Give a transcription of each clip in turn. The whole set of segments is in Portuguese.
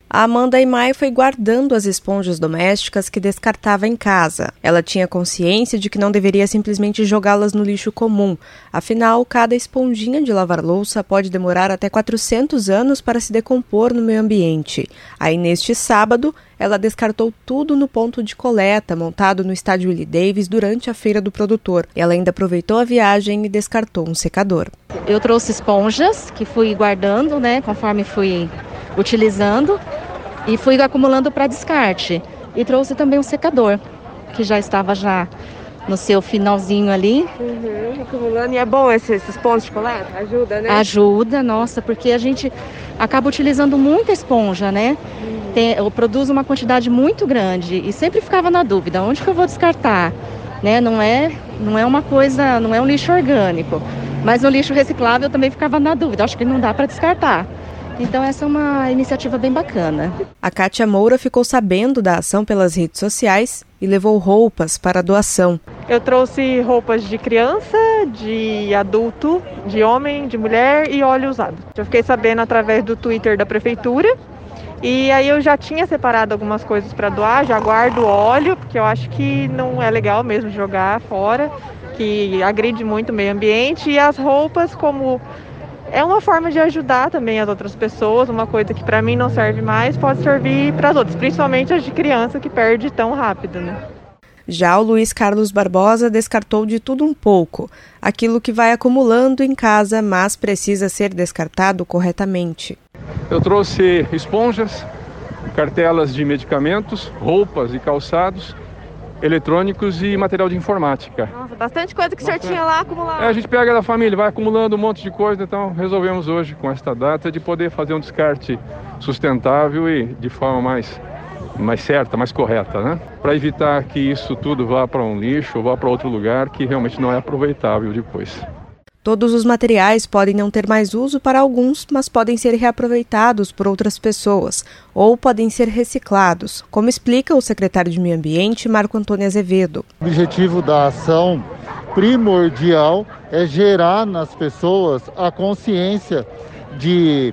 A Amanda Imai foi guardando as esponjas domésticas que descartava em casa. Ela tinha consciência de que não deveria simplesmente jogá-las no lixo comum. Afinal, cada esponjinha de lavar louça pode demorar até 400 anos para se decompor no meio ambiente. Aí, neste sábado, ela descartou tudo no ponto de coleta montado no estádio Willie Davis durante a feira do produtor. Ela ainda aproveitou a viagem e descartou um secador. Eu trouxe esponjas que fui guardando, conforme fui utilizando, e fui acumulando para descarte. E trouxe também um secador, que já estava no seu finalzinho ali. Acumulando. E é bom esses pontos de coleta? Ajuda, né? Ajuda, nossa, porque a gente acaba utilizando muita esponja, Eu produzo uma quantidade muito grande e sempre ficava na dúvida, onde que eu vou descartar? Não é uma coisa, não é um lixo orgânico, mas no lixo reciclável eu também ficava na dúvida, acho que não dá para descartar. Então essa é uma iniciativa bem bacana. A Kátia Moura ficou sabendo da ação pelas redes sociais e levou roupas para a doação. Eu trouxe roupas de criança, de adulto, de homem, de mulher e óleo usado. Eu fiquei sabendo através do Twitter da prefeitura. E aí eu já tinha separado algumas coisas para doar, já guardo óleo, porque eu acho que não é legal mesmo jogar fora, que agride muito o meio ambiente. E as roupas, como é uma forma de ajudar também as outras pessoas, uma coisa que para mim não serve mais, pode servir para as outras, principalmente as de criança que perde tão rápido, Já o Luiz Carlos Barbosa descartou de tudo um pouco, aquilo que vai acumulando em casa, mas precisa ser descartado corretamente. Eu trouxe esponjas, cartelas de medicamentos, roupas e calçados, eletrônicos e material de informática. Nossa, bastante coisa que o senhor tinha lá acumulado. A gente pega da família, vai acumulando um monte de coisa, então resolvemos hoje, com esta data, de poder fazer um descarte sustentável e de forma mais certa, mais correta, Para evitar que isso tudo vá para um lixo ou vá para outro lugar que realmente não é aproveitável depois. Todos os materiais podem não ter mais uso para alguns, mas podem ser reaproveitados por outras pessoas ou podem ser reciclados, como explica o secretário de Meio Ambiente, Marco Antônio Azevedo. O objetivo da ação primordial é gerar nas pessoas a consciência de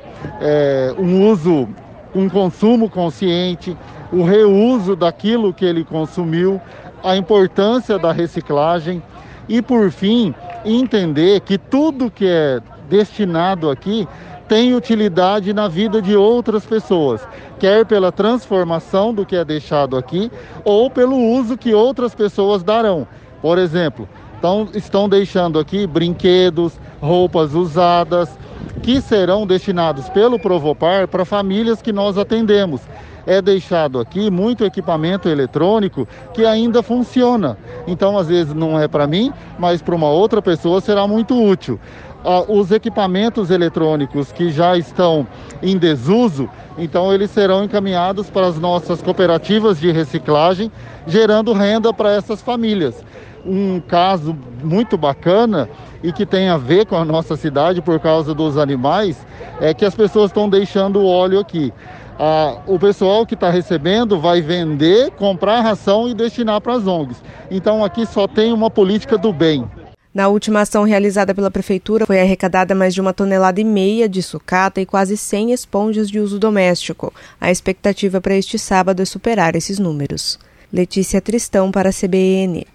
um consumo consciente, o reuso daquilo que ele consumiu, a importância da reciclagem e, por fim, entender que tudo que é destinado aqui tem utilidade na vida de outras pessoas, quer pela transformação do que é deixado aqui ou pelo uso que outras pessoas darão. Por exemplo, estão deixando aqui brinquedos, roupas usadas, que serão destinados pelo Provopar para famílias que nós atendemos. É deixado aqui muito equipamento eletrônico que ainda funciona. Então, às vezes, não é para mim, mas para uma outra pessoa será muito útil. Os equipamentos eletrônicos que já estão em desuso, então eles serão encaminhados para as nossas cooperativas de reciclagem, gerando renda para essas famílias. Um caso muito bacana e que tem a ver com a nossa cidade por causa dos animais, é que as pessoas estão deixando o óleo aqui. O pessoal que está recebendo vai vender, comprar ração e destinar para as ONGs. Então aqui só tem uma política do bem. Na última ação realizada pela Prefeitura, foi arrecadada mais de 1,5 toneladas de sucata e quase 100 esponjas de uso doméstico. A expectativa para este sábado é superar esses números. Letícia Tristão para a CBN.